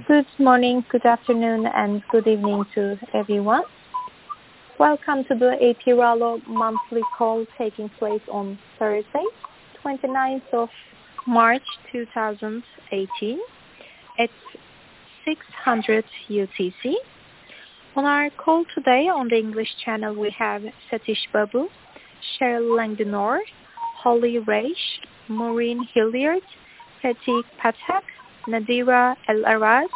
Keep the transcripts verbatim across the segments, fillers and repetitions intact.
Good morning, good afternoon, and good evening to everyone. Welcome to the APRALO monthly call taking place on Thursday, twenty-ninth of March two thousand eighteen at six hundred U T C. On our call today on the English channel we have Satish Babu, Cheryl Langdenor, Holly Reish, Maureen Hilliard, Pratik Pathak, Nadira El-Araj,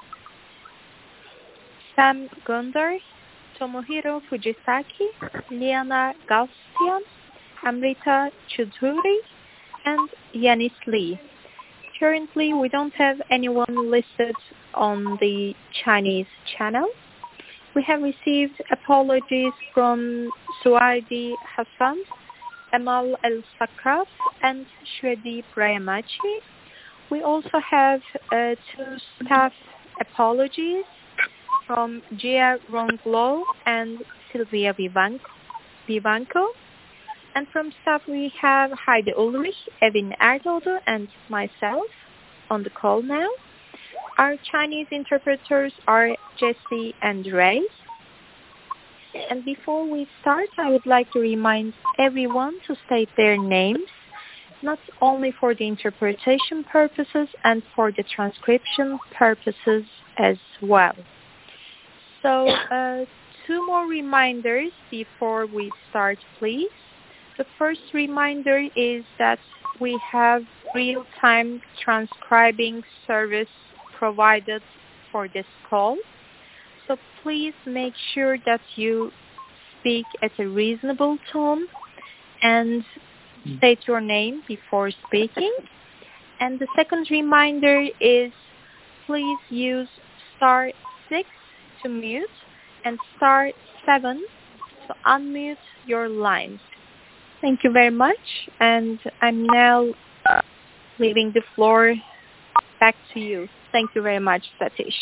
Sam Gundar, Tomohiro Fujisaki, Liana Galstian, Amrita Choudhury, and Yanis Lee. Currently, we don't have anyone listed on the Chinese channel. We have received apologies from Suaidi Hassan, Amal El-Sakrat, and Shwedi Prayamachi. We also have uh, two staff apologies from Gia Ronglo and Sylvia Vivanco. Vivanco. And from staff we have Heide Ulrich, Evin Erdoğdu, and myself on the call now. Our Chinese interpreters are Jessie and Ray. And before we start, I would like to remind everyone to state their names, not only for the interpretation purposes and for the transcription purposes as well. So uh, two more reminders before we start, please. The first reminder is that we have real-time transcribing service provided for this call. So please make sure that you speak at a reasonable tone and state your name before speaking. And the second reminder is please use star six to mute and star seven to unmute your lines. Thank you very much, and I'm now leaving the floor back to you. Thank you very much, Satish.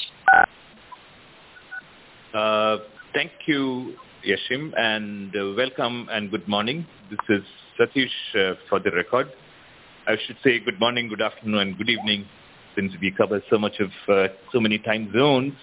Uh, thank you, Yashim, and uh, welcome and good morning. This is Satish uh, for the record. I should say good morning, good afternoon, and good evening, since we cover so much of uh, so many time zones.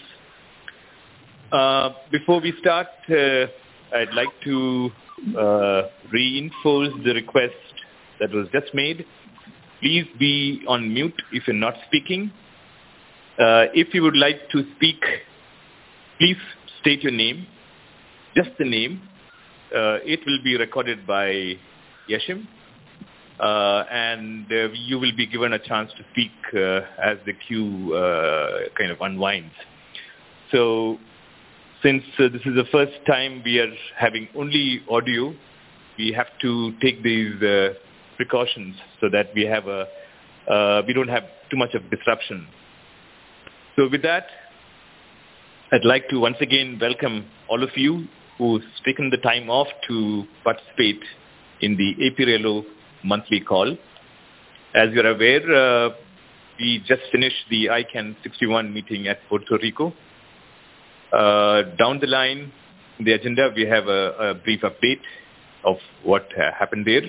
Uh, before we start, uh, I'd like to uh, reinforce the request that was just made. Please be on mute if you're not speaking. Uh, if you would like to speak, please state your name, just the name. Uh, it will be recorded by Yashim, uh, and uh, you will be given a chance to speak uh, as the queue uh, kind of unwinds. So since uh, this is the first time we are having only audio, we have to take these uh, precautions so that we have a uh, we don't have too much of disruption. So with that, I'd like to once again welcome all of you who's taken the time off to participate in the APRALO monthly call. As you're aware, uh, we just finished the I CANN sixty-one meeting at Puerto Rico. Uh, down the line, in the agenda, we have a, a brief update of what uh, happened there.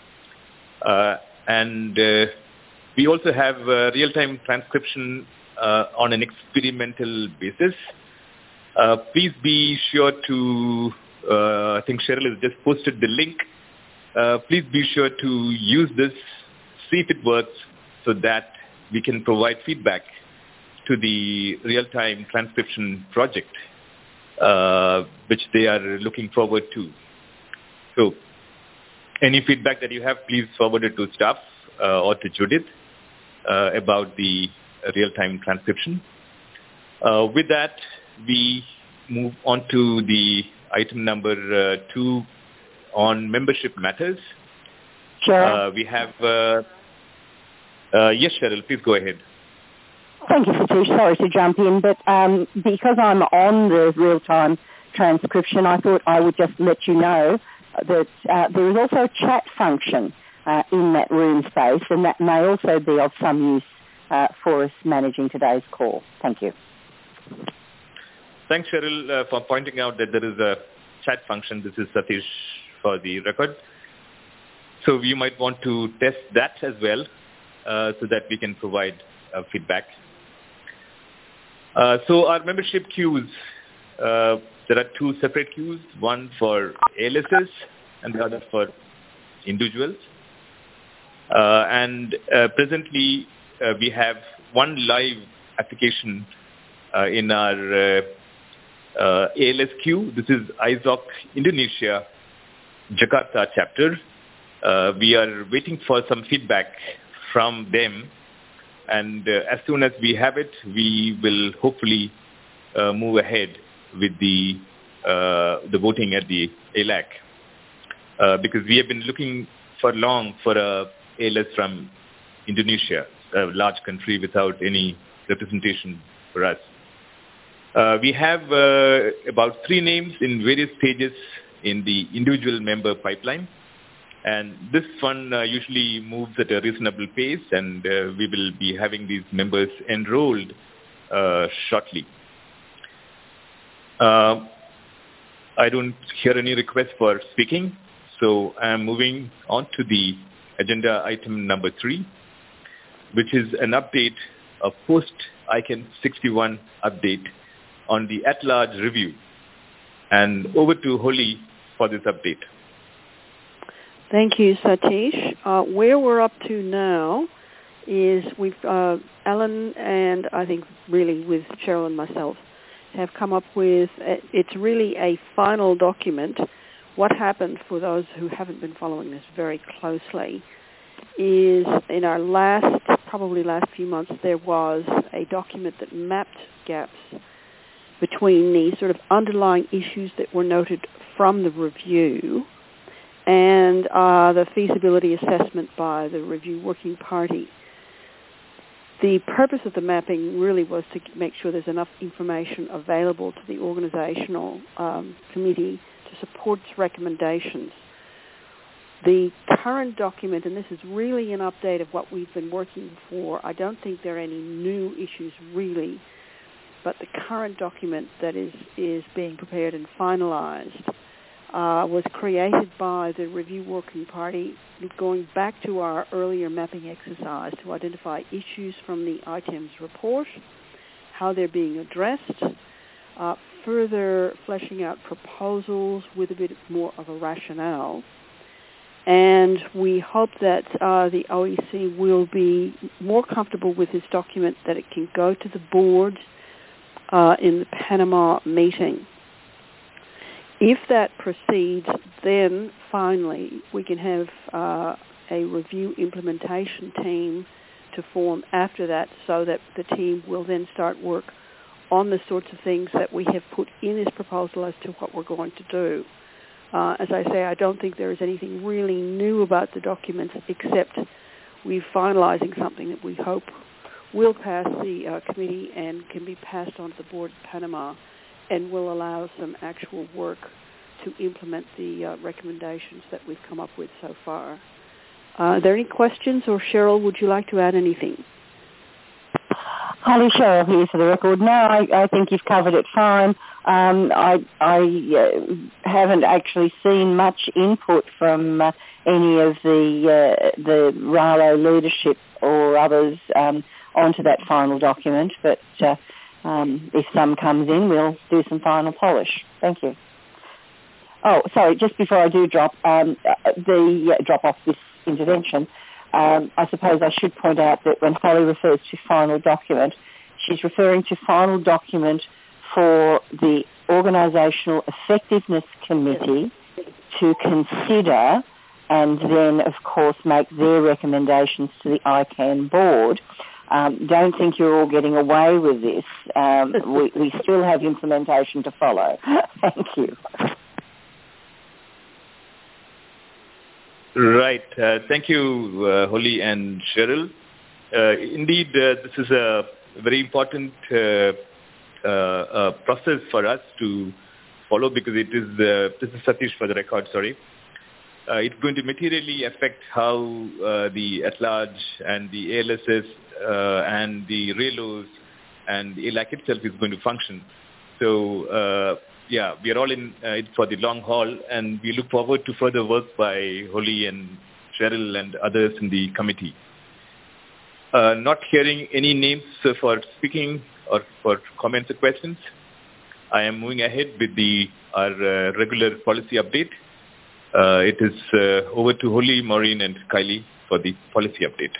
Uh, and uh, we also have uh, real-time transcription uh, on an experimental basis. Uh, please be sure to, uh, I think Cheryl has just posted the link. Uh, please be sure to use this, see if it works, so that we can provide feedback to the real-time transcription project, uh, which they are looking forward to. So any feedback that you have, please forward it to staff uh, or to Judith uh, about the real-time transcription. Uh, with that, we move on to the item number uh, two on membership matters. Sure. Uh, we have, uh, uh, yes, Cheryl, please go ahead. Thank you, Satish. Sorry to jump in, but um, because I'm on the real-time transcription, I thought I would just let you know that uh, there is also a chat function uh, in that room space, and that may also be of some use uh, for us managing today's call. Thank you. Thanks, Cheryl, uh, for pointing out that there is a chat function. This is Satish for the record. So you might want to test that as well uh, so that we can provide uh, feedback. Uh, so our membership queues, uh, there are two separate queues, one for A L S S and the other for individuals. Uh, and uh, presently, uh, we have one live application uh, in our uh, uh, A L S queue. This is I S O C Indonesia, Jakarta chapter. Uh, we are waiting for some feedback from them. And uh, as soon as we have it, we will hopefully uh, move ahead with the uh, the voting at the A L A C. Uh, because we have been looking for long for a A L S from Indonesia, a large country without any representation for us. Uh, we have uh, about three names in various stages in the individual member pipeline. And this one uh, usually moves at a reasonable pace, and uh, we will be having these members enrolled uh, shortly. Uh, I don't hear any requests for speaking, so I'm moving on to the agenda item number three, which is an update, a post-I C A N sixty-one update on the at-large review. And over to Holly for this update. Thank you, Satish. Uh, where we're up to now is we've, uh, Alan and I think really with Cheryl and myself have come up with, a, it's really a final document. What happened, for those who haven't been following this very closely, is in our last, probably last few months, there was a document that mapped gaps between the sort of underlying issues that were noted from the review and uh, the feasibility assessment by the review working party. The purpose of the mapping really was to make sure there's enough information available to the organizational um, committee to support its recommendations. The current document, and this is really an update of what we've been working for, I don't think there are any new issues really, but the current document that is, is being prepared and finalized Uh, was created by the review working party, going back to our earlier mapping exercise to identify issues from the I T E M's report, how they're being addressed, uh, further fleshing out proposals with a bit more of a rationale. And we hope that uh, the O E C will be more comfortable with this document, that it can go to the board uh, in the Panama meeting. If that proceeds, then finally we can have uh, a review implementation team to form after that, so that the team will then start work on the sorts of things that we have put in this proposal as to what we're going to do. Uh, as I say, I don't think there is anything really new about the documents, except we're finalizing something that we hope will pass the uh, committee and can be passed on to the board of Panama, and will allow some actual work to implement the uh, recommendations that we've come up with so far. Uh, are there any questions, or Cheryl, would you like to add anything? Holly, Cheryl here for the record. No, I, I think you've covered it fine. Um, I, I uh, haven't actually seen much input from uh, any of the uh, the RALO leadership or others um, onto that final document, but uh, Um, if some comes in, we'll do some final polish. Thank you. Oh, sorry, just before I do drop um, the uh, drop off this intervention, um, I suppose I should point out that when Holly refers to final document, she's referring to final document for the Organisational Effectiveness Committee to consider and then, of course, make their recommendations to the I C A N board. Um, don't think you're all getting away with this. Um, we, we still have implementation to follow. Thank you. Right. Uh, thank you, uh, Holly and Cheryl. Uh, indeed, uh, this is a very important uh, uh, uh, process for us to follow, because it is, uh, this is Satish for the record, sorry. Uh, it's going to materially affect how uh, the at-large and the A L S S uh, and the RALOs and the A L A C itself is going to function. So, uh, yeah, we are all in uh, it for the long haul, and we look forward to further work by Holly and Cheryl and others in the committee. Uh, not hearing any names for speaking or for comments or questions. I am moving ahead with the our uh, regular policy update. Uh, it is uh, over to Holly, Maureen, and Kylie for the policy update.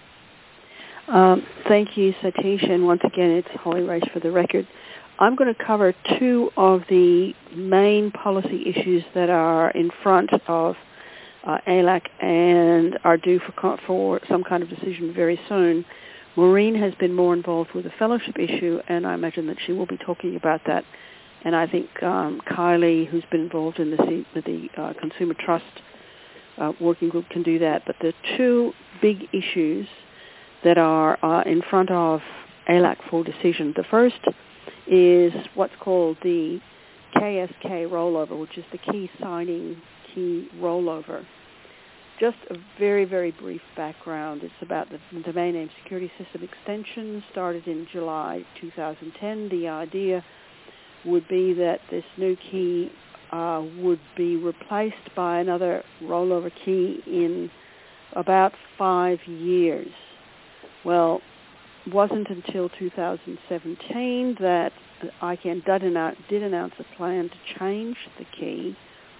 Um, thank you, Satish, and once again, it's Holly Race for the record. I'm going to cover two of the main policy issues that are in front of uh, A L A C and are due for, for some kind of decision very soon. Maureen has been more involved with the fellowship issue, and I imagine that she will be talking about that. And I think um, Kylie, who's been involved in the, the uh, Consumer Trust uh, working group, can do that. But the two big issues that are uh, in front of A L A C for decision. The first is what's called the K S K rollover, which is the key signing key rollover. Just a very, very brief background. It's about the domain name security system extension, started in July two thousand ten. The idea would be that this new key uh, would be replaced by another rollover key in about five years. Well, it wasn't until two thousand seventeen that I CANN did announce, did announce a plan to change the key.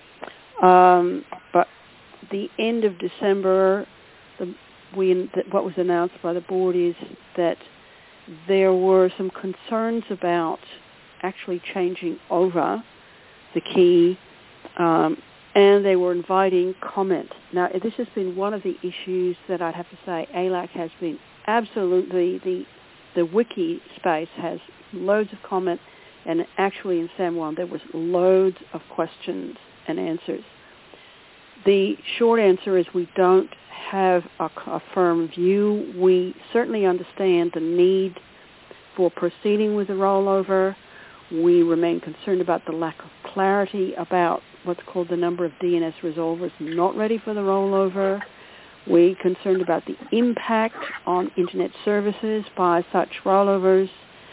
Um, but the end of December, the, we, the, what was announced by the board is that there were some concerns about actually changing over the key, um, and they were inviting comment. Now, this has been one of the issues that I'd have to say A L A C has been absolutely, the the wiki space has loads of comment, and actually in SAM one there was loads of questions and answers. The short answer is we don't have a, a firm view. We certainly understand the need for proceeding with the rollover. We remain concerned about the lack of clarity about what's called the number of D N S resolvers not ready for the rollover. We're concerned about the impact on Internet services by such rollovers.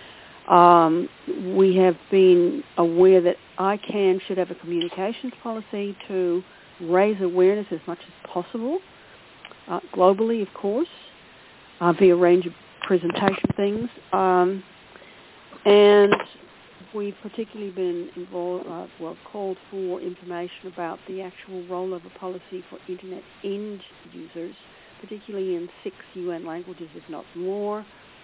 Um, we have been aware that I CANN should have a communications policy to raise awareness as much as possible, uh, globally, of course, uh, via a range of presentation things. Um, and we've particularly been involved, uh, well, called for information about the actual rollover policy for Internet end users, particularly in six U N languages, if not more.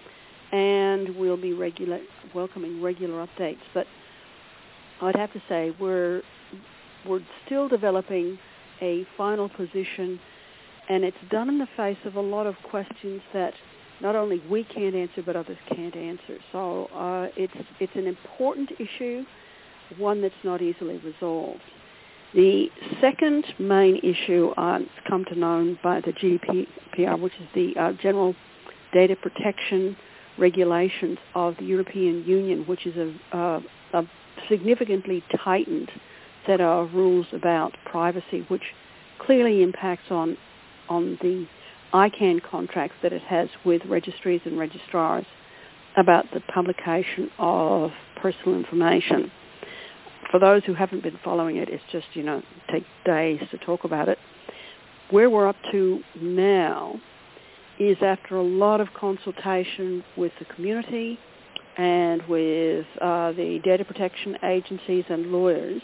And we'll be regular, welcoming regular updates. But I'd have to say we're we're still developing a final position, and it's done in the face of a lot of questions that not only we can't answer, but others can't answer. So uh, it's it's an important issue, one that's not easily resolved. The second main issue uh, it's come to known by the G D P R, which is the uh, General Data Protection Regulations of the European Union, which is a, a, a significantly tightened set of rules about privacy, which clearly impacts on on the I CANN contracts that it has with registries and registrars about the publication of personal information. For those who haven't been following it, it's just, you know, take days to talk about it. Where we're up to now is after a lot of consultation with the community and with uh, the data protection agencies and lawyers,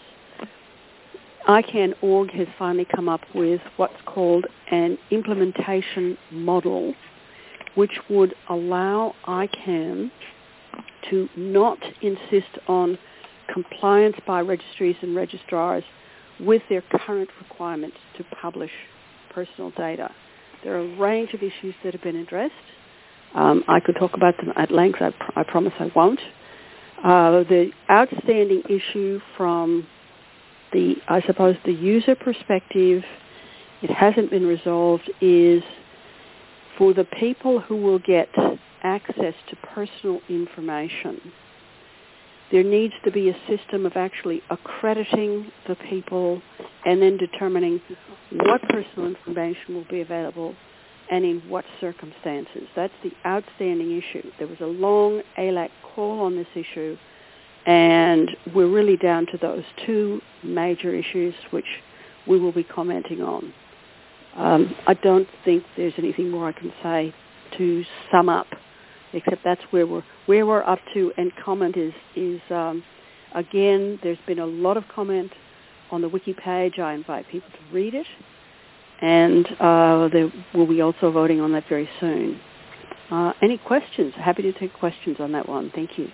I CANN dot org has finally come up with what's called an implementation model, which would allow I CANN to not insist on compliance by registries and registrars with their current requirements to publish personal data. There are a range of issues that have been addressed. Um, I could talk about them at length. I, pr- I promise I won't. Uh, the outstanding issue from the, I suppose, the user perspective, it hasn't been resolved, is for the people who will get access to personal information, there needs to be a system of actually accrediting the people and then determining what personal information will be available and in what circumstances. That's the outstanding issue. There was a long A L A C call on this issue, and we're really down to those two major issues which we will be commenting on. Um, I don't think there's anything more I can say to sum up except that's where we're where we're up to. And comment is is um, again, there's been a lot of comment on the wiki page. I invite people to read it, and uh, there will be also voting on that very soon. Uh, any questions? Happy to take questions on that one. Thank you.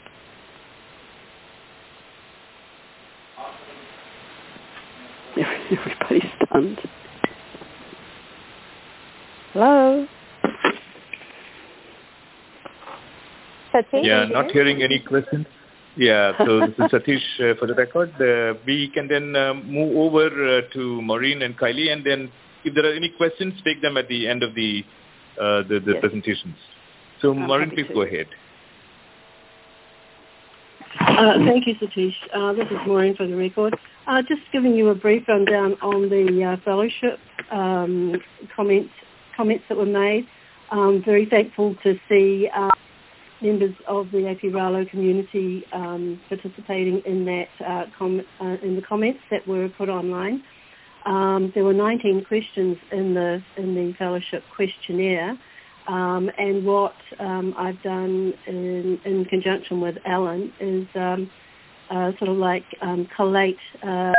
Everybody's stunned. Hello? Satish? Yeah, not hearing any questions. Yeah, so this is Satish uh, for the record. Uh, we can then uh, move over uh, to Maureen and Kylie, and then if there are any questions, take them at the end of the uh, the, the yes. presentations. So I'm Maureen, please to. go ahead. Uh, thank you, Satish. Uh, this is Maureen for the record. Uh, just giving you a brief rundown on the uh, fellowship um, comments comments that were made. Um, very thankful to see uh, members of the A P Ralo community um, participating in that uh, com- uh, in the comments that were put online. Um, there were nineteen questions in the in the fellowship questionnaire. Um, and what um, I've done in, in conjunction with Alan is um, uh, sort of like um, collate uh,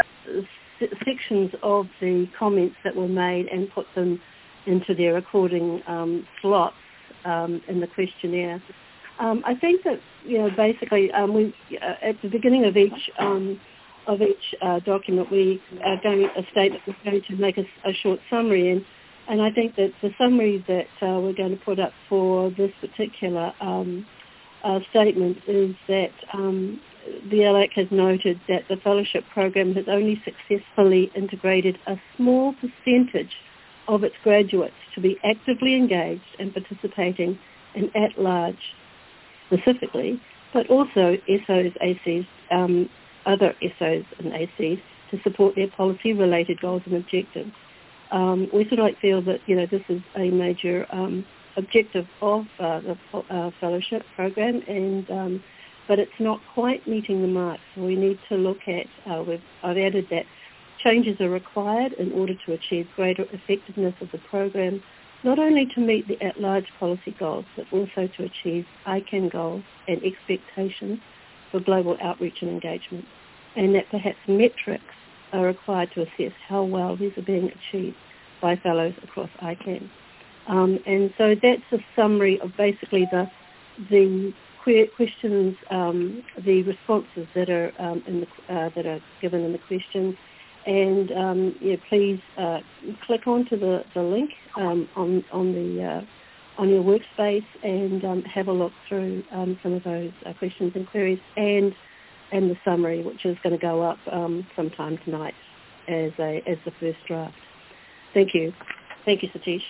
s- sections of the comments that were made and put them into their recording um, slots um, in the questionnaire. Um, I think that, you know, basically um, we uh, at the beginning of each um, of each uh, document we are going to state that we're going to make a, a short summary, and And I think that the summary that uh, we're going to put up for this particular um, uh, statement is that um, the L A C has noted that the fellowship program has only successfully integrated a small percentage of its graduates to be actively engaged and participating in at-large specifically, but also S Os, A Cs, um, other S Os and A Cs to support their policy-related goals and objectives. Um, we sort of like feel that, you know, this is a major um, objective of uh, the uh, fellowship program, and um, but it's not quite meeting the mark. So we need to look at, uh, we've, I've added that changes are required in order to achieve greater effectiveness of the program, not only to meet the at-large policy goals, but also to achieve I CAN goals and expectations for global outreach and engagement, and that perhaps metrics are required to assess how well these are being achieved by fellows across I CAN. Um, and so that's a summary of basically the the que- questions, um, the responses that are um, in the, uh, that are given in the questions. And um, yeah, please uh, click onto the the link um, on on the uh, on your workspace and um, have a look through um, some of those uh, questions and queries, and and the summary, which is going to go up um, sometime tonight as a as the first draft. Thank you. Thank you, Satish.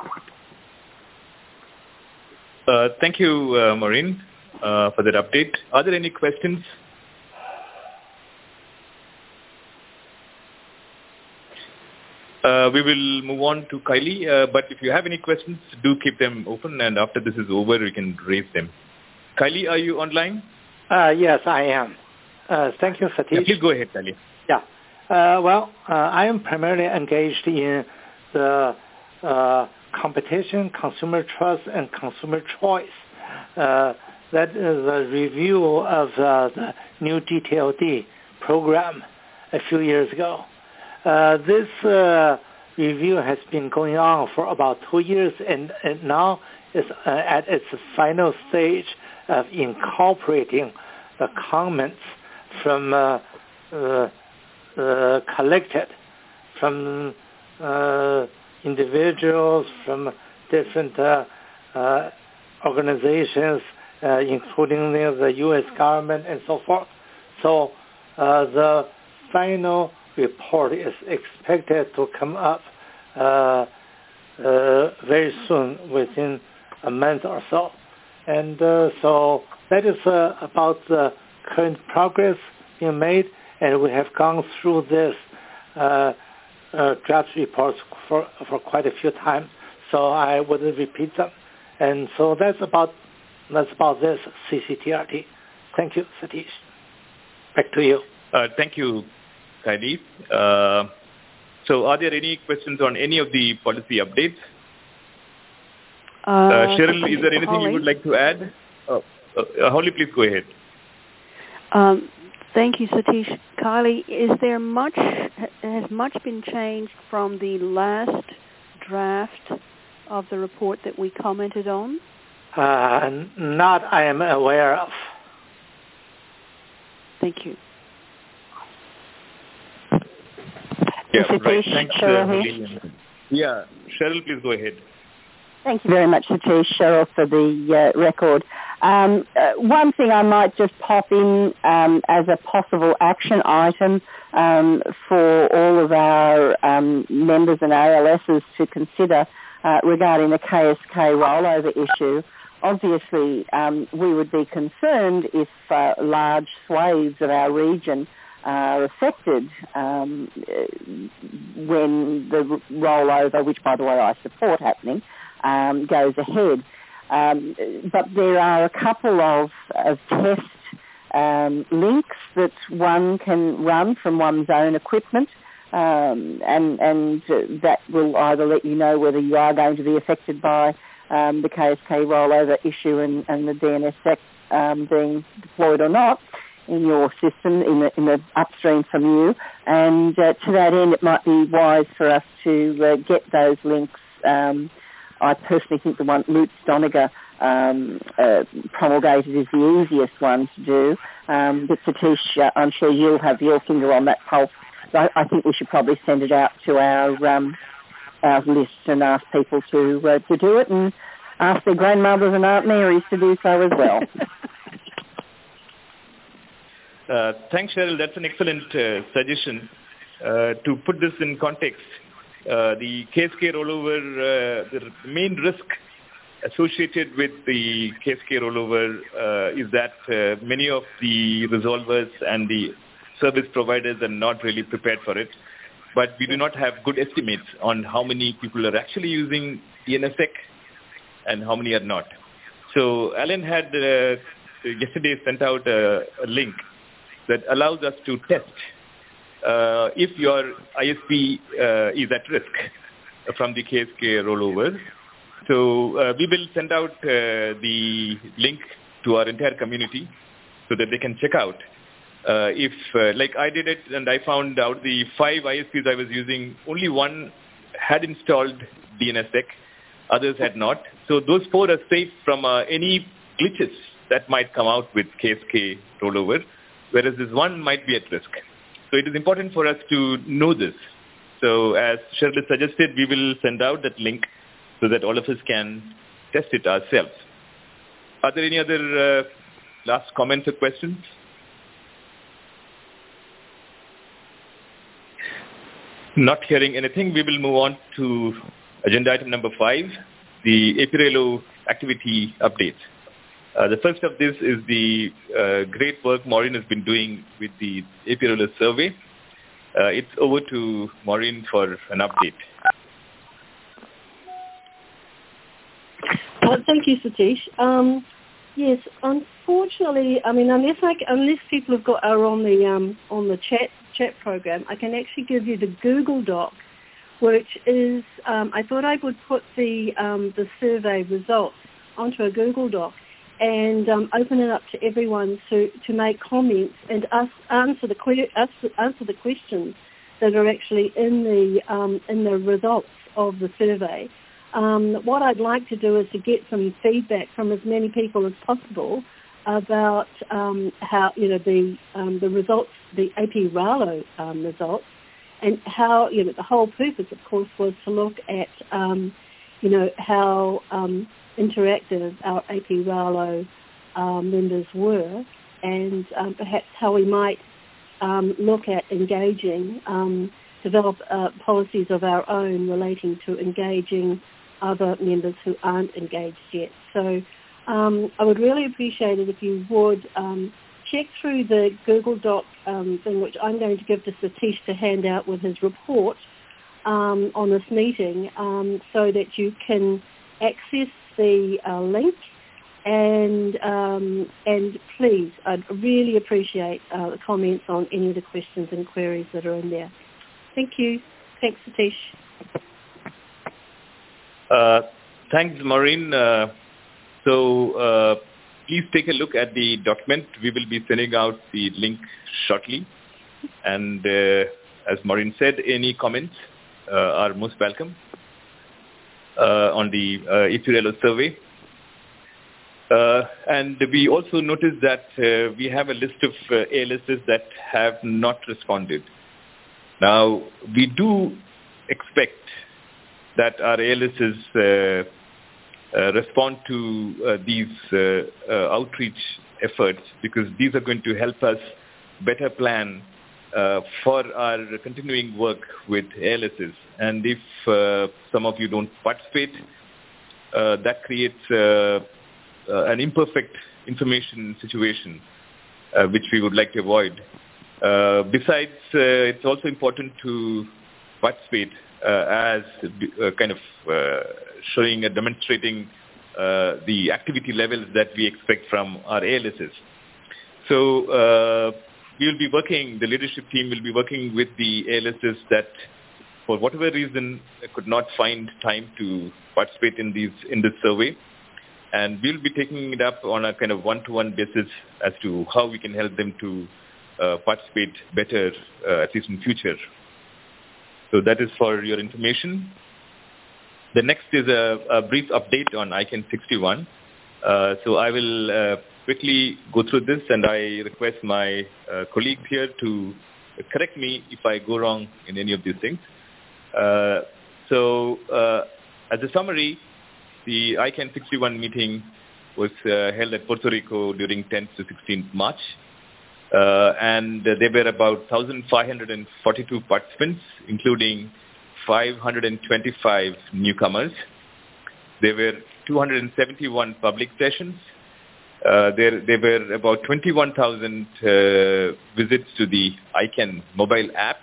Uh, thank you, uh, Maureen, uh, for that update. Are there any questions? Uh, we will move on to Kylie, uh, but if you have any questions, do keep them open, and after this is over, we can raise them. Kylie, are you online? Uh, yes, I am. Uh, thank you, Satish. Yeah, please go ahead, Kylie. Yeah. Uh, well, uh, I am primarily engaged in the uh, competition, consumer trust, and consumer choice. Uh, that is a review of uh, the new G T L D program a few years ago. Uh, this uh, review has been going on for about two years, and, and now is uh, at its final stage of incorporating the comments from uh, uh, uh, collected from uh, individuals, from different uh, uh, organizations, uh, including the U S government and so forth. So uh, the final report is expected to come up uh, uh, very soon, within a month or so. And uh, so that is uh, about the current progress being made, and we have gone through this uh, uh, draft reports for, for quite a few times, so I wouldn't repeat them. And so that's about that's about this C C T R T. Thank you, Satish. Back to you. Uh, thank you, Kylie. Uh, so are there any questions on any of the policy updates? Uh, uh, Cheryl, is there anything Holly? you would like to add? Uh, uh, Holly, please go ahead. Um, thank you, Satish. Kylie, is there much, has much been changed from the last draft of the report that we commented on? Uh, not I am aware of. Thank you. Yeah, Satish, right. Thanks, Cheryl uh, here. Holly. Yeah, Cheryl, please go ahead. Thank you very much, Satish, Cheryl, for the uh, record. Um, uh, one thing I might just pop in um, as a possible action item um, for all of our um, members and A L Ss to consider uh, regarding the K S K rollover issue. Obviously, um, we would be concerned if uh, large swathes of our region are affected um, when the rollover, which by the way I support happening, um, goes ahead. Um, but there are a couple of, of test um, links that one can run from one's own equipment, um, and, and uh, that will either let you know whether you are going to be affected by um, the K S K rollover issue and, and the D N S S E C um, being deployed or not in your system, in the, in the upstream from you. And uh, to that end, it might be wise for us to uh, get those links. Um, I personally think the one Lutz Doniger um, uh, promulgated is the easiest one to do. Um, but Satish, uh, I'm sure you'll have your finger on that pulse. I, I think we should probably send it out to our um, our lists and ask people to uh, to do it, and ask their grandmothers and Aunt Marys to do so as well. Uh, thanks, Cheryl. That's an excellent uh, suggestion. Uh, to put this in context, uh, the K S K rollover, uh, the main risk associated with the K S K rollover uh, is that uh, many of the resolvers and the service providers are not really prepared for it. But we do not have good estimates on how many people are actually using D N S S E C and how many are not. So Alan had uh, yesterday sent out a, a link that allows us to test uh, if your I S P uh, is at risk from the K S K rollover. So uh, we will send out uh, the link to our entire community so that they can check out. Uh, if, uh, like I did it and I found out the five I S Ps I was using, only one had installed D N S S E C, others had not. So those four are safe from uh, any glitches that might come out with K S K rollover, whereas this one might be at risk. So it is important for us to know this. So as Shirley suggested, we will send out that link so that all of us can test it ourselves. Are there any other uh, last comments or questions? Not hearing anything, we will move on to agenda item number five, the APIRELO activity update. Uh, the first of this is the uh, great work Maureen has been doing with the APIRELO survey. Uh, it's over to Maureen for an update. Uh, thank you, Satish. Um, yes, unfortunately, I mean, unless I, unless people have got are on the um, on the chat chat program, I can actually give you the Google Doc, which is um, I thought I would put the um, the survey results onto a Google Doc and um, open it up to everyone to, to make comments and us answer the que- answer the questions that are actually in the um, in the results of the survey. Um, what I'd like to do is to get some feedback from as many people as possible about um, how, you know, the um, the results, the APIRELO um, results, and how, you know, the whole purpose, of course, was to look at, um, you know, how um, interactive our APIRELO um, members were, and um, perhaps how we might um, look at engaging, um, develop uh, policies of our own relating to engaging other members who aren't engaged yet. So um, I would really appreciate it if you would um, check through the Google Doc um, thing, which I'm going to give to Satish to hand out with his report um, on this meeting, um, so that you can access the uh, link. And um, and please, I'd really appreciate uh, the comments on any of the questions and queries that are in there. Thank you. Thanks, Satish. Uh, thanks, Maureen. Uh, so uh, please take a look at the document. We will be sending out the link shortly. And uh, as Maureen said, any comments uh, are most welcome uh, on the uh, E P R L O survey. Uh, and we also noticed that uh, we have a list of uh, A L Ss that have not responded. Now, we do expect that our A L Ss uh, uh, respond to uh, these uh, uh, outreach efforts, because these are going to help us better plan uh, for our continuing work with A L Ss. And if uh, some of you don't participate, uh, that creates uh, uh, an imperfect information situation, uh, which we would like to avoid. Uh, besides, uh, it's also important to participate uh, as uh, kind of uh, showing and demonstrating uh, the activity levels that we expect from our A L Ss. So uh, we will be working, the leadership team will be working with the A L Ss that, for whatever reason, could not find time to participate in these in this survey. And we'll be taking it up on a kind of one-to-one basis as to how we can help them to uh, participate better, uh, at least in future. So that is for your information. The next is a, a brief update on I CAN sixty-one. Uh, so I will uh, quickly go through this, and I request my uh, colleagues here to correct me if I go wrong in any of these things. Uh, so uh, as a summary, the I CAN sixty-one meeting was uh, held at Puerto Rico during tenth to sixteenth March. Uh, and uh, there were about one thousand five hundred forty-two participants, including five hundred twenty-five newcomers. There were two hundred seventy-one public sessions. Uh, there, there were about twenty-one thousand uh, visits to the I CAN mobile app.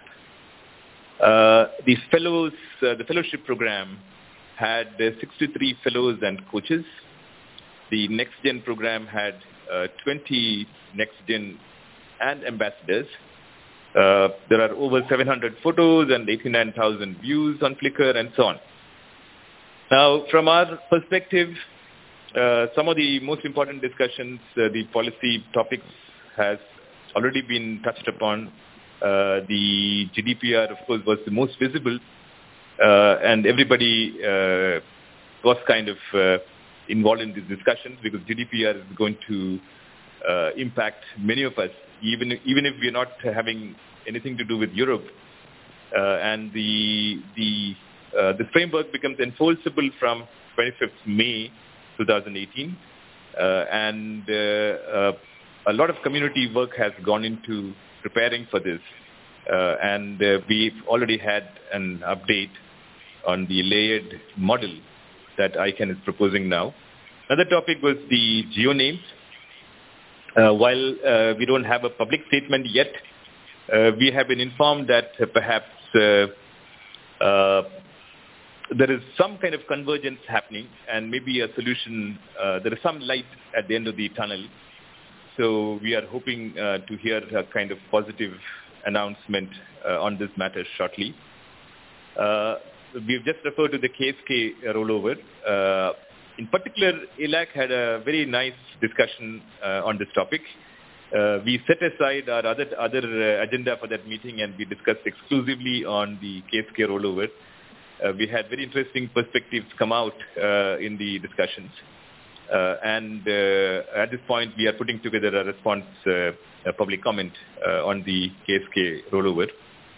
Uh, the fellows, uh, the fellowship program had uh, sixty-three fellows and coaches. The Next Gen program had uh, twenty Next Gen and ambassadors. Uh, there are over seven hundred photos and eighty-nine thousand views on Flickr and so on. Now, from our perspective, uh, some of the most important discussions, uh, the policy topics has already been touched upon. Uh, the G D P R, of course, was the most visible, uh, and everybody uh, was kind of uh, involved in these discussions, because G D P R is going to uh, impact many of us, even even if we're not having anything to do with Europe. Uh, and the the uh, the framework becomes enforceable from twenty-fifth May twenty eighteen, uh, and uh, uh, a lot of community work has gone into preparing for this, uh, and uh, we've already had an update on the layered model that I CAN is proposing now. Another topic was the geo names. Uh, while uh, we don't have a public statement yet, uh, we have been informed that uh, perhaps uh, uh, there is some kind of convergence happening, and maybe a solution, uh, there is some light at the end of the tunnel. So we are hoping uh, to hear a kind of positive announcement uh, on this matter shortly. Uh, we've just referred to the K S K rollover. Uh, in particular, I L A C had a very nice discussion uh, on this topic. Uh, we set aside our other, other uh, agenda for that meeting, and we discussed exclusively on the K S K rollover. Uh, we had very interesting perspectives come out uh, in the discussions. Uh, and uh, at this point, we are putting together a response, uh, a public comment uh, on the K S K rollover.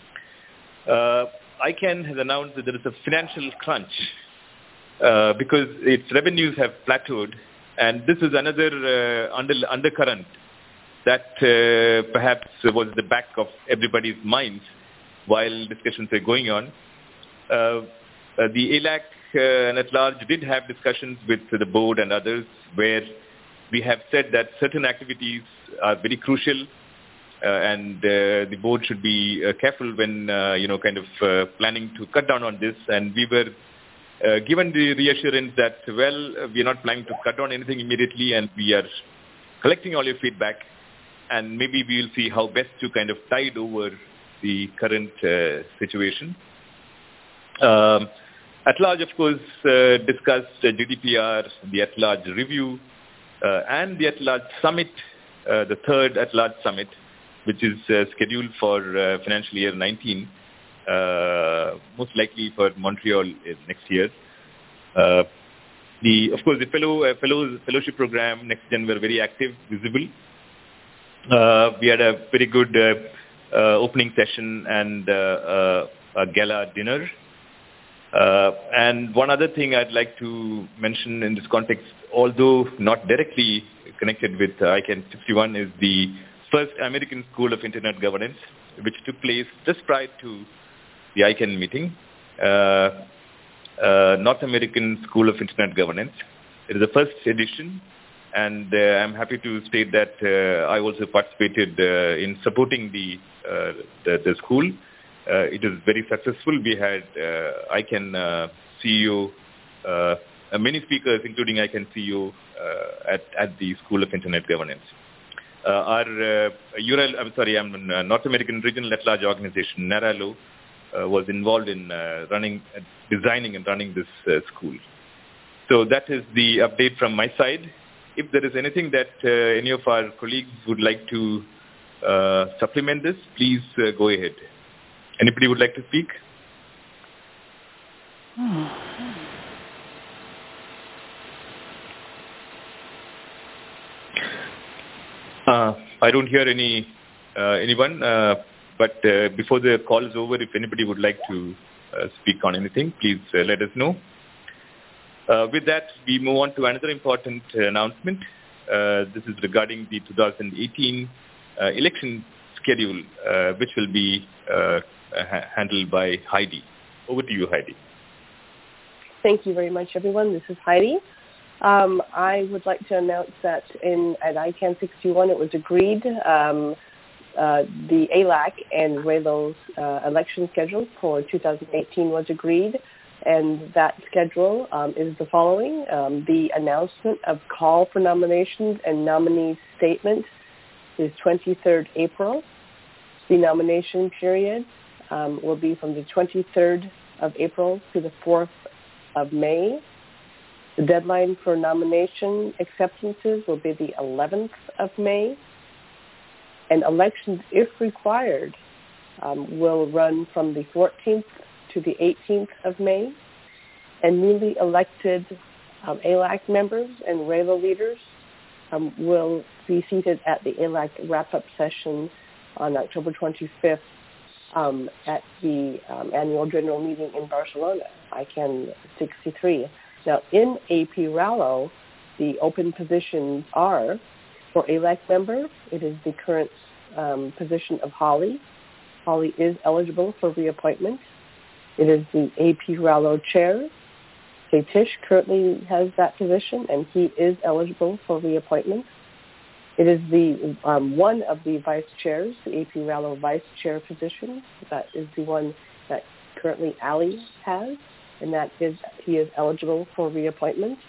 Uh, I CAN has announced that there is a financial crunch uh, because its revenues have plateaued, and this is another uh, under, undercurrent that uh, perhaps was the back of everybody's minds while discussions are going on. Uh, uh, the I L A C Uh, and at large did have discussions with the board and others, where we have said that certain activities are very crucial, uh, and uh, the board should be uh, careful when, uh, you know, kind of uh, planning to cut down on this. And we were uh, given the reassurance that, well, we are not planning to cut down anything immediately, and we are collecting all your feedback, and maybe we will see how best to kind of tide over the current uh, situation. Um, at large, of course, uh, discussed uh, G D P R, the at large review, uh, and the at large summit, uh, the third at large summit, which is uh, scheduled for uh, financial year nineteen, uh, most likely for Montreal next year. Uh, the, of course, the fellow uh, fellows fellowship program Next Gen were very active, visible. Uh, we had a very good uh, uh, opening session and uh, uh, a gala dinner. Uh, and one other thing I'd like to mention in this context, although not directly connected with uh, I CAN sixty-one, is the first American School of Internet Governance, which took place just prior to the I CAN meeting. Uh, uh, North American School of Internet Governance. It is the first edition, and uh, I'm happy to state that uh, I also participated uh, in supporting the, uh, the, the school. Uh, it is very successful. We had uh, I CAN uh, C E O, uh, many speakers, including I CAN C E O uh, at, at the School of Internet Governance. Uh, our uh, U R L, I'm sorry, I'm uh, North American Regional at-Large Organization, NARALO, uh, was involved in uh, running, uh, designing and running this uh, school. So that is the update from my side. If there is anything that uh, any of our colleagues would like to uh, supplement this, please uh, go ahead. Anybody would like to speak? Uh, I don't hear any uh, anyone, uh, but uh, before the call is over, if anybody would like to uh, speak on anything, please uh, let us know. Uh, with that, we move on to another important uh, announcement. Uh, this is regarding the two thousand eighteen uh, election schedule, uh, which will be uh, ha- handled by Heidi. Over to you, Heidi. Thank you very much, everyone. This is Heidi. Um, I would like to announce that in at I CAN sixty-one, it was agreed um, uh, the A L A C and RAILO's uh, election schedule for two thousand eighteen was agreed, and that schedule um, is the following. Um, the announcement of call for nominations and nominee statement is twenty-third April. The nomination period um, will be from the twenty-third of April to the fourth of May. The deadline for nomination acceptances will be the eleventh of May. And elections, if required, um, will run from the fourteenth to the eighteenth of May. And newly elected um, A L A C members and RAILO leaders um, will be seated at the A L A C wrap-up session on October twenty-fifth um, at the um, annual general meeting in Barcelona, I CAN sixty-three. Now, in A P RALO, the open positions are for A L A C member. It is the current um, position of Holly. Holly is eligible for reappointment. It is the A P RALO chair. Satish currently has that position, and he is eligible for reappointment. It is the um, one of the vice chairs, the A P RALO vice chair position. That is the one that currently Ali has, and that is he is eligible for reappointment.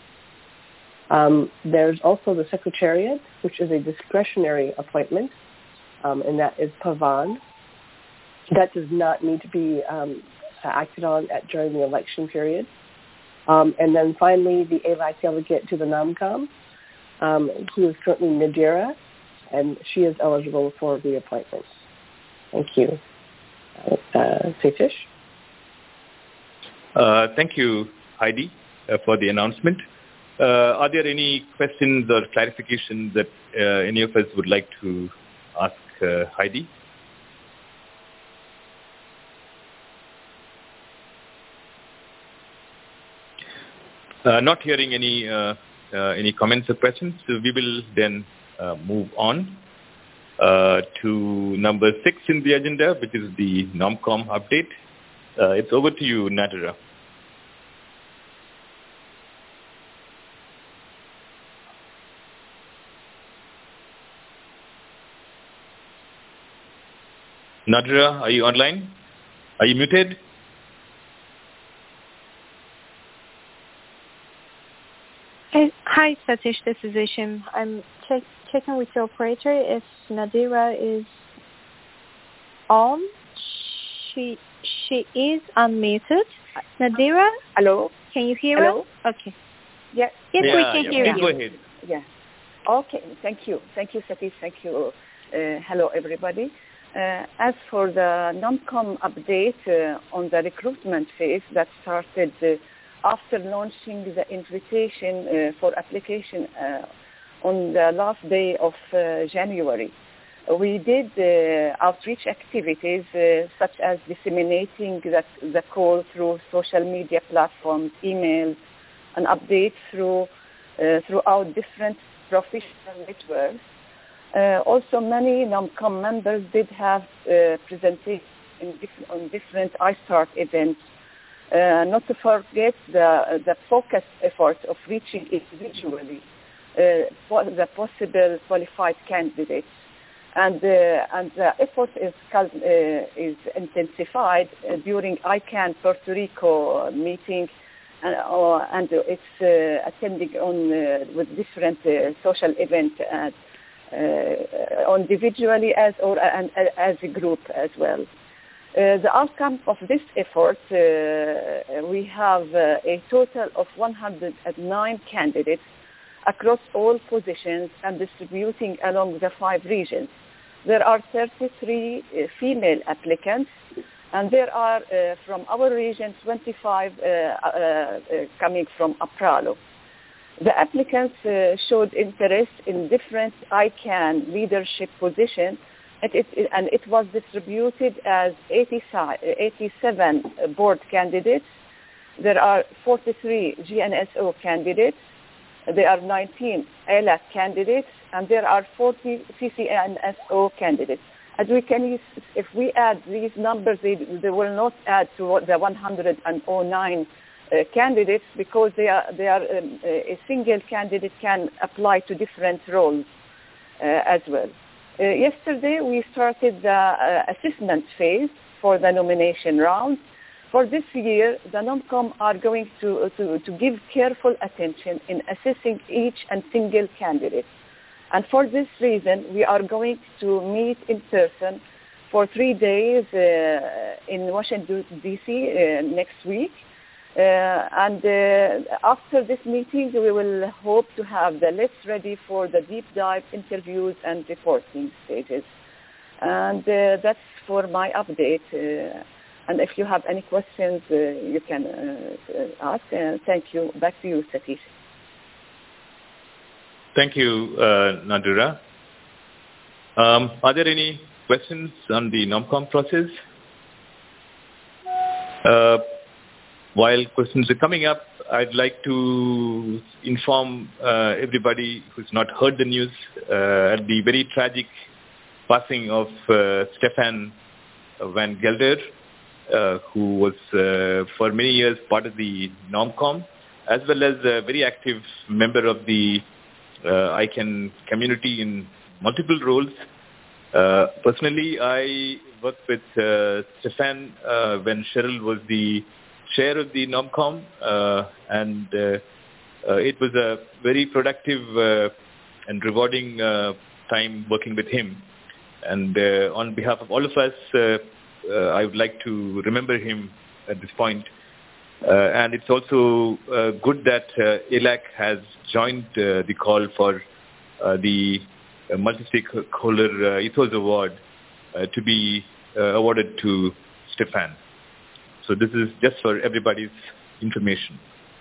Um, there's also the secretariat, which is a discretionary appointment, um, and that is Pavan. That does not need to be um, acted on at, during the election period. Um, and then finally, the A L A C delegate to the NAMCOM, um, who is currently Nadira, and she is eligible for reappointment. Thank you. Uh, Satish? Uh, thank you, Heidi, uh, for the announcement. Uh, are there any questions or clarifications that uh, any of us would like to ask uh, Heidi? Uh, not hearing any uh, uh, any comments or questions, so we will then uh, move on uh, to number six in the agenda, which is the NOMCOM update. Uh, it's over to you, Nadira. Nadira, are you online? Are you muted? Hi, Satish. This is Ishim. I'm check, checking with your operator if Nadira is on. She she is unmuted. Nadira? Hello? Can you hear Hello? us? Okay. Yes. Yes, yeah, we can yeah, hear please you. Go ahead. Yeah. Okay. Thank you. Thank you, Satish. Thank you. Uh, hello, everybody. Uh, as for the NomCom update uh, on the recruitment phase that started uh, after launching the invitation uh, for application uh, on the last day of uh, January, we did uh, outreach activities uh, such as disseminating the, the call through social media platforms, emails, and updates through uh, throughout different professional networks. Uh, also, many NomCom members did have uh, presentations in diff- on different iStart events. Uh, not to forget the, the focused effort of reaching individually uh, the possible qualified candidates. And, uh, and the effort is, uh, is intensified uh, during I CANN Puerto Rico meeting, and, uh, and it's uh, attending on uh, with different uh, social events uh, uh, individually as or and, uh, as a group as well. Uh, the outcome of this effort, uh, we have uh, a total of one hundred nine candidates across all positions and distributing along the five regions. There are thirty-three uh, female applicants, and there are uh, from our region twenty-five uh, uh, uh, coming from Apralo. The applicants uh, showed interest in different I CANN leadership positions, and it, and it was distributed as eighty-seven board candidates. There are forty-three G N S O candidates. There are nineteen A L A C candidates, and there are forty C C N S O candidates. As we can use, if we add these numbers, they, they will not add to the one hundred nine uh, candidates because they are, they are um, a single candidate can apply to different roles uh, as well. Uh, yesterday, we started the uh, assessment phase for the nomination round. For this year, the NomCom are going to, to, to give careful attention in assessing each and single candidate. And for this reason, we are going to meet in person for three days uh, in Washington, D C uh, next week. Uh, and uh, after this meeting, we will hope to have the list ready for the deep dive interviews and reporting stages. And uh, that's for my update. Uh, And if you have any questions, uh, you can uh, ask. Uh, thank you. Back to you, Satish. Thank you, uh, Nadira. Um, are there any questions on the NomCom process? Uh, while questions are coming up, I'd like to inform uh, everybody who's not heard the news uh, at the very tragic passing of uh, Stefan Van Gelder, Uh, who was uh, for many years part of the NomCom, as well as a very active member of the uh, I CANN community in multiple roles. Uh, personally, I worked with uh, Stefan uh, when Cheryl was the chair of the NomCom, uh, and uh, uh, it was a very productive uh, and rewarding uh, time working with him. And uh, on behalf of all of us, uh, Uh, I would like to remember him at this point. Uh, and it's also uh, good that uh, A L A C has joined uh, the call for uh, the uh, multi-stakeholder uh, Ethos Award uh, to be uh, awarded to Stefan. So this is just for everybody's information.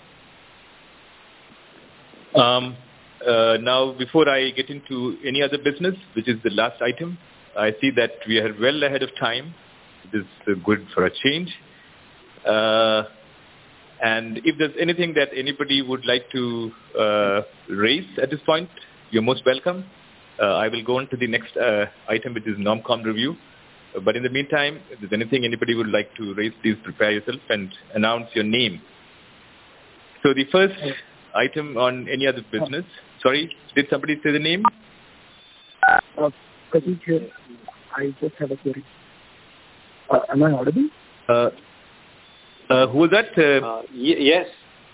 Um, uh, now, before I get into any other business, which is the last item, I see that we are well ahead of time. It is uh, good for a change. Uh, and if there's anything that anybody would like to uh, raise at this point, you're most welcome. Uh, I will go on to the next uh, item, which is NomCom review. Uh, but in the meantime, if there's anything anybody would like to raise, please prepare yourself and announce your name. So the first item on any other business. Sorry, did somebody say the name? Uh, I just have a query. Uh, am I audible? Uh, uh, who was that? Uh, uh, y- yes.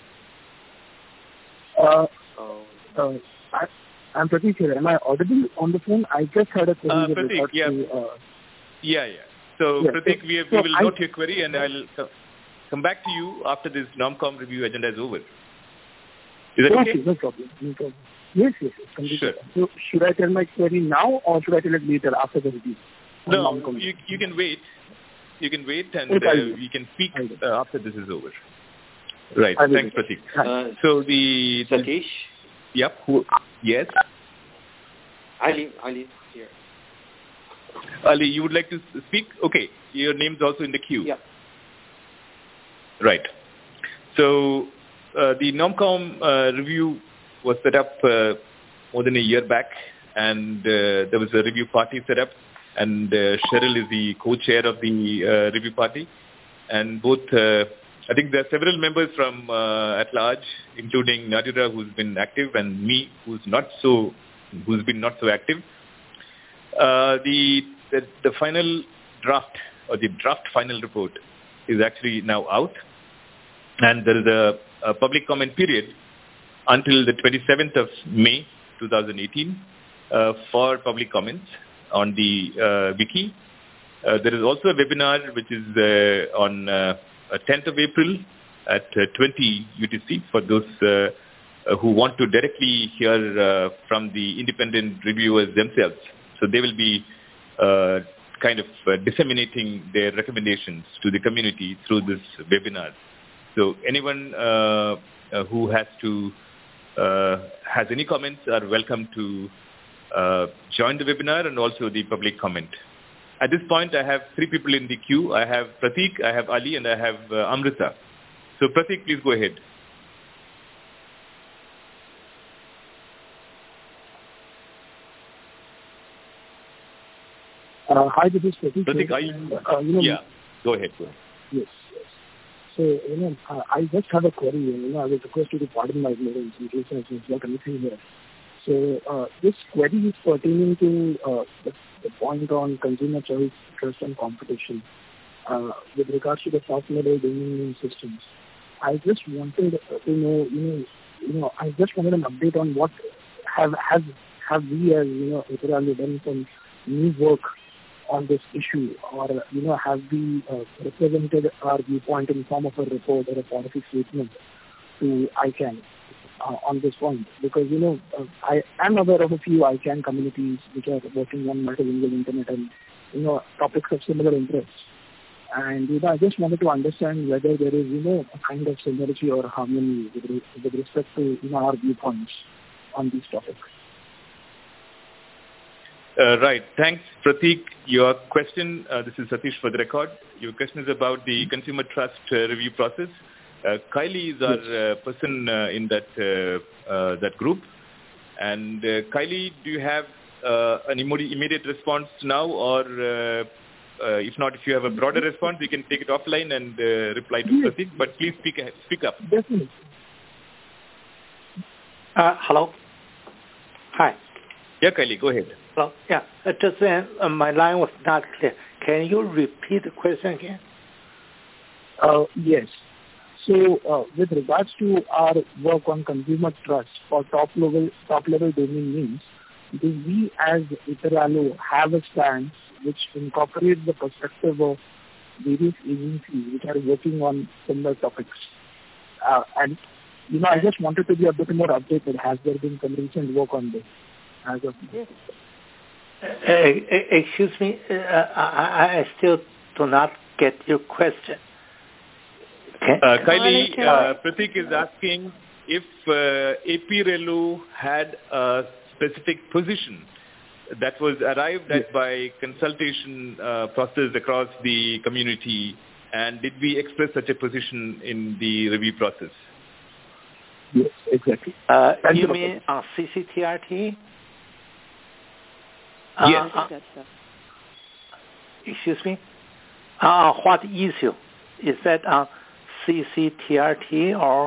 Uh, uh, I, I'm Pratik here. Am I audible on the phone? I just had a query. Uh, Pratik, yeah. To, uh, yeah, yeah. So, yeah, Pratik, so, we, we so will I, note your query and I'll come back to you after this NOMCOM review agenda is over. Is that okay? okay? No problem. No problem. Yes, yes, yes. Completely. Sure. So should I tell my query now or should I tell it later after the review? No, you, you can wait. You can wait and okay, uh, we can speak uh, after this is over. Right. Thanks, Pratik. Uh, so the... Satish? Yep. Who, yes? Ali, Ali, here. Ali, you would like to speak? Okay. Your name's also in the queue. Yeah. Right. So uh, the NOMCOM uh, review was set up uh, more than a year back, and uh, there was a review party set up, and uh, Cheryl is the co-chair of the uh, review party, and both, uh, I think there are several members from uh, at large, including Nadira, who's been active, and me, who's not so, who's been not so active. Uh, the, the the final draft, or the draft final report, is actually now out, and there is a, a public comment period until the twenty-seventh of May twenty eighteen uh, for public comments on the uh, wiki. Uh, there is also a webinar which is uh, on uh, tenth of April at uh, twenty U T C for those uh, uh, who want to directly hear uh, from the independent reviewers themselves. So they will be uh, kind of uh, disseminating their recommendations to the community through this webinar. So anyone uh, uh, who has to uh, has any comments are welcome to uh, join the webinar and also the public comment. At this point, I have three people in the queue. I have Pratik, I have Ali, and I have uh, Amrita. So Pratik, please go ahead. Uh, hi, this is Pratik. Pratik, are you? Uh, you know, yeah, go ahead. Go ahead. Yes, yes. So, you know, uh, I just have a query. You know, I would request you to pardon my ignorance in case I not anything here. So, uh, this query is pertaining to uh, the, the point on consumer choice, trust and competition uh, with regards to the top-level domain name systems. I just wanted to know, you know, you know, I just wanted an update on what have have have we as you know, Eteralo done some new work on this issue, or you know, have we uh, represented our viewpoint in form of a report or a policy statement to I CANN uh, on this point? Because you know, uh, I am aware of a few I CANN communities which are working on multilingual internet and you know, topics of similar interests. And you know, I just wanted to understand whether there is you know a kind of synergy or harmony with, re- with respect to you know, our viewpoints on these topics. Uh, right. Thanks, Pratik. Your question, uh, this is Satish for the record. Your question is about the consumer trust uh, review process. Uh, Kylie is our uh, person uh, in that uh, uh, that group. And uh, Kylie, do you have uh, an immediate response now, or uh, uh, if not, if you have a broader response, we can take it offline and uh, reply to yes. Pratik. But please speak speak up. Definitely. Uh, hello. Hi. Yeah, Kylie, go ahead. Hello. Yeah, uh, just then uh, my line was not clear. Can you repeat the question again? Uh, yes. So, uh, with regards to our work on consumer trust for top-level top-level domain names, do we as Eteralo have a stance which incorporates the perspective of various agencies which are working on similar topics? Uh, and, you know, I just wanted to be a bit more updated. Has there been some recent work on this as of now? Uh, excuse me, uh, I, I still do not get your question. Okay. Uh, Kylie, uh, Pratik is asking if uh, Eteralo had a specific position that was arrived at by consultation uh, process across the community, and did we express such a position in the review process? Yes, exactly. Uh, you mean on C C T R T? Yes. Uh, uh, excuse me? Uh, what issue? Is that on C C T R T or?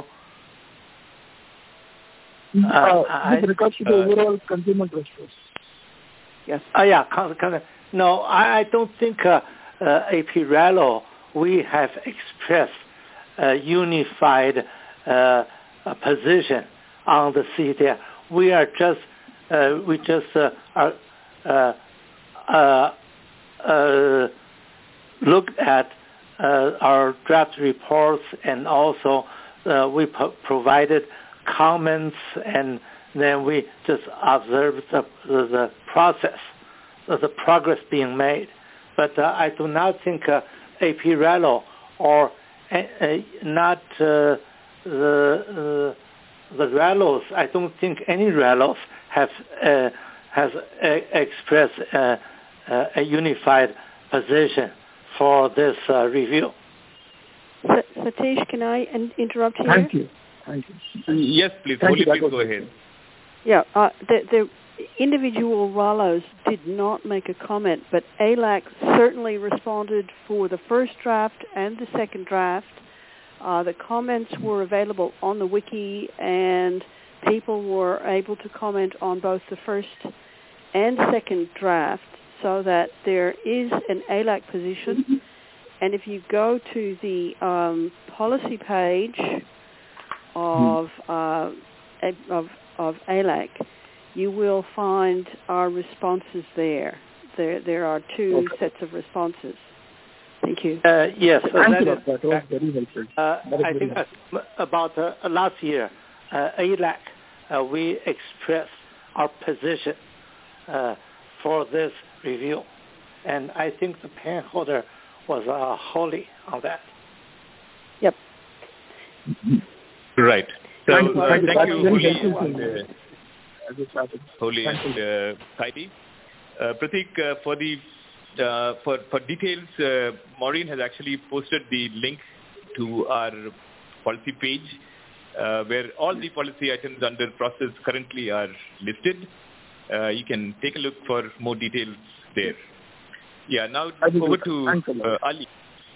Uh, uh, with regards to the uh, overall consumer trust. Yes. Uh, yeah. Con- con- no, I, I don't think uh, uh, Eteralo, we have expressed a unified uh, a position on the C C T R T. We are just, uh, we just uh, are. Uh, uh, uh, look at uh, our draft reports, and also uh, we po- provided comments, and then we just observed the, the, the process, the, the progress being made. But uh, I do not think uh, A P R A L O or uh, uh, not uh, the uh, the R A L Os. I don't think any R A L Os have uh, has uh, expressed uh, uh, a unified position for this uh, review. Satish, can I in- interrupt here? Thank you. Thank you. Yes, please. Thank Holly, you. please go ahead. Yeah, uh, the, the individual R A L Os did not make a comment, but A L A C certainly responded for the first draft and the second draft. Uh, the comments were available on the wiki, and people were able to comment on both the first and second draft, so that there is an A L A C position. Mm-hmm. And if you go to the um, policy page of, uh, of of A L A C, you will find our responses there. There there are two okay. sets of responses. Thank you. Uh, yes, uh, Thank that you, is, that was very helpful. Uh, that I very think helpful. uh, about uh, last year, uh, A L A C, uh, we expressed our position uh, for this review, and I think the pen holder was uh, Holly on that. Yep. Right. So thank you, uh, thank thank you, Holly, you, and, uh, Holly and uh, Heidi. Uh, Pratik, uh, for the uh, for for details, uh, Maureen has actually posted the link to our policy page, uh, where all the policy items under process currently are listed. Uh, you can take a look for more details there. Yeah. Now over to uh, Ali.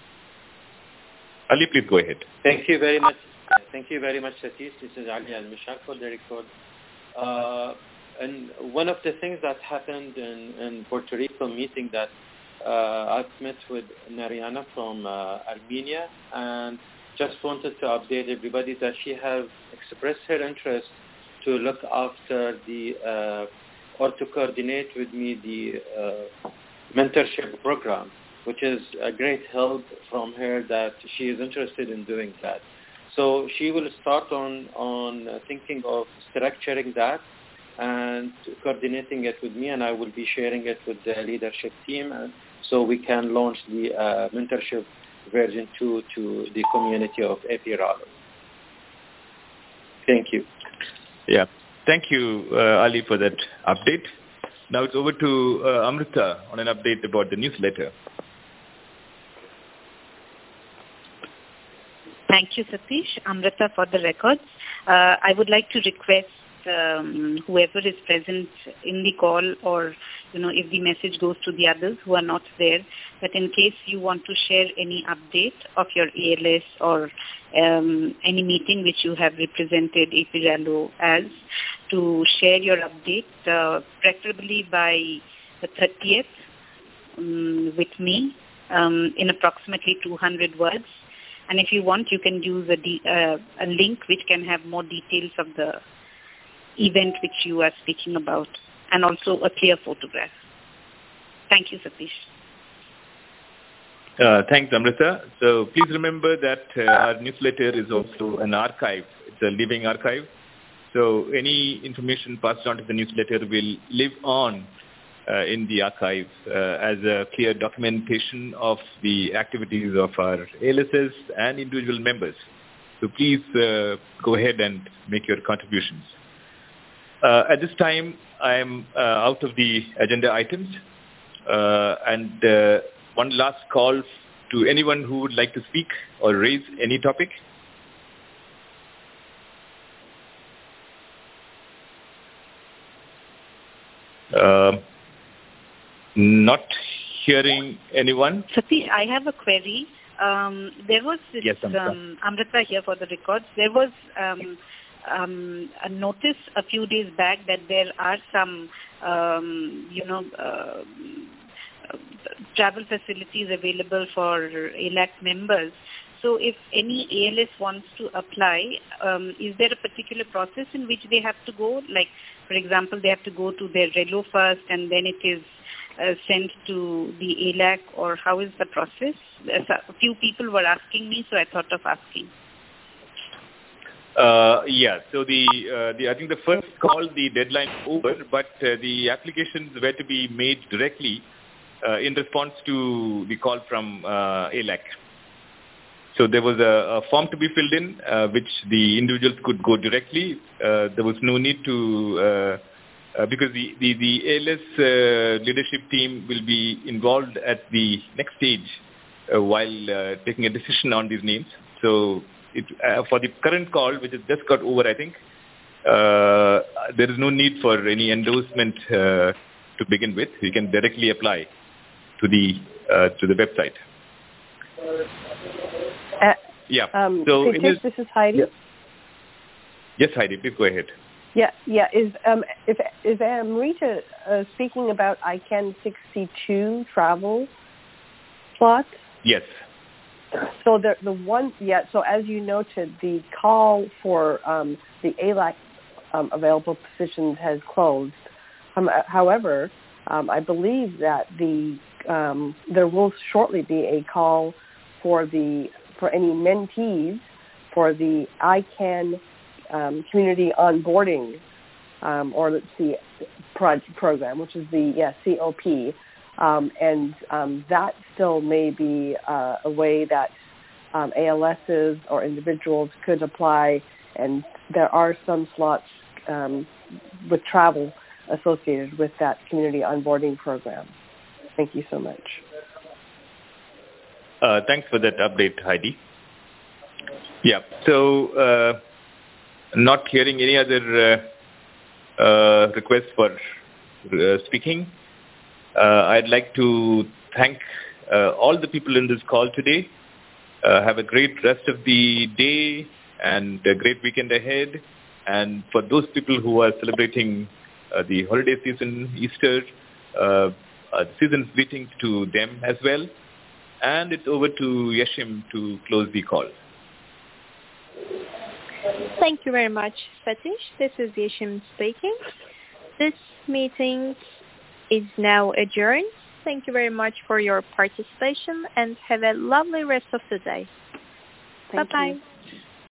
Ali, please go ahead. Thank you very much. Thank you very much, Satish. This is Ali Al-Mishak for the record. Uh, and one of the things that happened in, in Puerto Rico meeting that uh, I've met with Mariana from uh, Armenia, and just wanted to update everybody that she has expressed her interest to look after the, uh, or to coordinate with me the uh, mentorship program, which is a great help from her that she is interested in doing that. So she will start on, on thinking of structuring that and coordinating it with me, and I will be sharing it with the leadership team, and so we can launch the uh, mentorship version two to the community of A P R A L O. Thank you. Yeah. Thank you, uh, Ali, for that update. Now it's over to uh, Amrita on an update about the newsletter. Thank you, Satish. Amrita for the records. Uh, I would like to request um, whoever is present in the call, or you know, if the message goes to the others who are not there, that in case you want to share any update of your A L S or um, any meeting which you have represented A P R A L O as, to share your update, uh, preferably by the thirtieth um, with me um, in approximately two hundred words. And if you want, you can use a, de- uh, a link which can have more details of the event which you are speaking about, and also a clear photograph. Thank you, Satish. Uh, thanks, Amrita. So please remember that uh, our newsletter is also an archive. It's a living archive. So any information passed on to the newsletter will live on uh, in the archive uh, as a clear documentation of the activities of our A L Ss and individual members. So please uh, go ahead and make your contributions. Uh, at this time, I am uh, out of the agenda items. Uh, and uh, one last call to anyone who would like to speak or raise any topic. Uh, not hearing anyone. Satish, I have a query. Um, there was this, yes, Amrita. Um, Amrita here for the records. There was um, um, a notice a few days back that there are some, um, you know, uh, travel facilities available for A L A C members. So if any A L S wants to apply, um, is there a particular process in which they have to go? Like, for example, they have to go to their R E L O first, and then it is uh, sent to the A L A C, or how is the process? A few people were asking me, so I thought of asking. Uh, yeah, so the, uh, the I think the first call, the deadline over, but uh, the applications were to be made directly uh, in response to the call from uh, A L A C. So there was a, a form to be filled in, uh, which the individuals could go directly. Uh, there was no need to, uh, uh, because the, the, the A L S uh, leadership team will be involved at the next stage uh, while uh, taking a decision on these names. So it, uh, for the current call, which has just got over, I think, uh, there is no need for any endorsement uh, to begin with. You can directly apply to the uh, to the website. Uh, yeah. Um, so Satish, is, this is Heidi. Yeah. Yes, Heidi, please go ahead. Yeah, yeah. Is um, if is Amrita uh, speaking about I C A N sixty-two travel slots? Yes. So the the one, yeah. So as you noted, the call for um, the A L A C um, available positions has closed. Um, however, um, I believe that the um, there will shortly be a call for the for any mentees for the I C A N um, community onboarding, um, or let's see, pro- program, which is the yeah C O P. Um, and um, that still may be uh, a way that um, A L Ss or individuals could apply, and there are some slots um, with travel associated with that community onboarding program. Thank you so much. Uh, thanks for that update, Heidi. Yeah, so uh, not hearing any other uh, uh, requests for uh, speaking. Uh, I'd like to thank uh, all the people in this call today. Uh, have a great rest of the day and a great weekend ahead. And for those people who are celebrating uh, the holiday season, Easter, uh, uh, season's greetings to them as well. And it's over to Yeshim to close the call. Thank you very much, Satish. This is Yeshim speaking. This meeting is now adjourned. Thank you very much for your participation and have a lovely rest of the day. Thank Bye-bye. you.